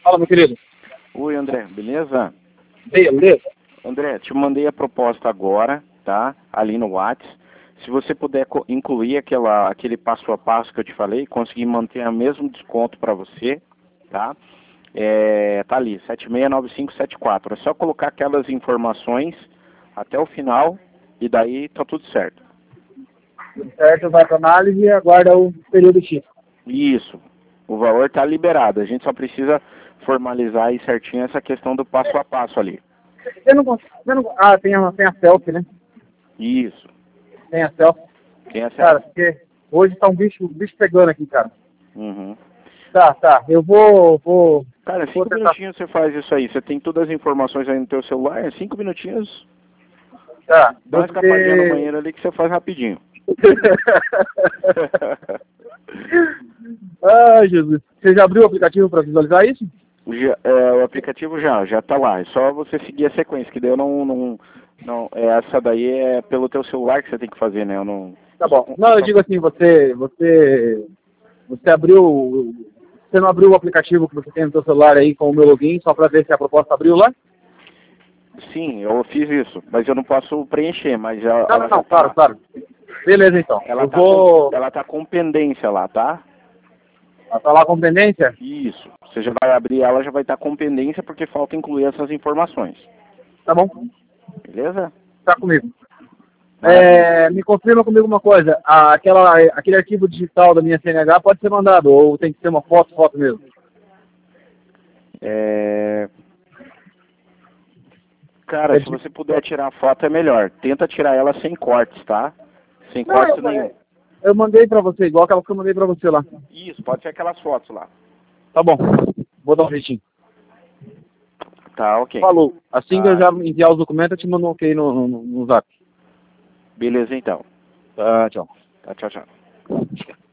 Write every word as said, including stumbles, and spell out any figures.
Fala, meu querido. Oi, André, beleza? Beleza. André, te mandei a proposta agora, tá? Ali no WhatsApp. Se você puder incluir aquela, aquele passo a passo que eu te falei, conseguir manter o mesmo desconto para você, tá? É, tá ali, sete seis nove cinco sete quatro. É só colocar aquelas informações até o final e daí tá tudo certo. Certo, vai para análise e aguarda o período X. Isso. O valor tá liberado. A gente só precisa formalizar aí certinho essa questão do passo a passo ali. Eu não consigo. Eu não, ah, tem a, tem a selfie, né? Isso. Tem a selfie. Tem essa... Cara, porque hoje tá um bicho, bicho pegando aqui, cara. Uhum. Tá, tá. Eu vou. vou Cara, vou cinco tentar. minutinhos você faz isso aí. Você tem todas as informações aí no teu celular, cinco minutinhos. Tá. Dá uma Porque... escapadinha no banheiro ali que você faz rapidinho. Ai, Jesus. Você já abriu o aplicativo para visualizar isso? Já, é, o aplicativo já, já tá lá. É só você seguir a sequência, que daí eu não, não, não, é, essa daí é pelo teu celular que você tem que fazer, né? Eu não. Tá eu só, bom. Não, eu só... digo assim, você, você, você abriu, você não abriu o aplicativo que você tem no seu celular aí com o meu login só para ver se a proposta abriu lá? Sim, eu fiz isso, mas eu não posso preencher, mas ela, Não, ela não, já não, tá claro, lá. claro. Beleza, então. Ela Eu tá vou... com, ela tá com pendência lá, tá? Ela tá lá com pendência? Isso. Você já vai abrir ela, já vai estar com pendência porque falta incluir essas informações. Tá bom. Beleza? Tá comigo. Maravilha. É, me confirma comigo uma coisa. A, aquela, aquele arquivo digital da minha C N H pode ser mandado ou tem que ser uma foto, foto mesmo? É... Cara, É se de- você puder tirar a foto é melhor. Tenta tirar ela sem cortes, tá? Sem Não, cortes eu, nenhum. eu mandei pra você, igual aquela que eu mandei pra você lá. Isso, pode ser aquelas fotos lá. Tá bom. Vou dar um jeitinho. Tá, ok. Falou. Assim que eu Tá. já enviar os documentos, eu te mando um ok no, no, no zap. Beleza, então. Tá, tchau. Tá, tchau, tchau.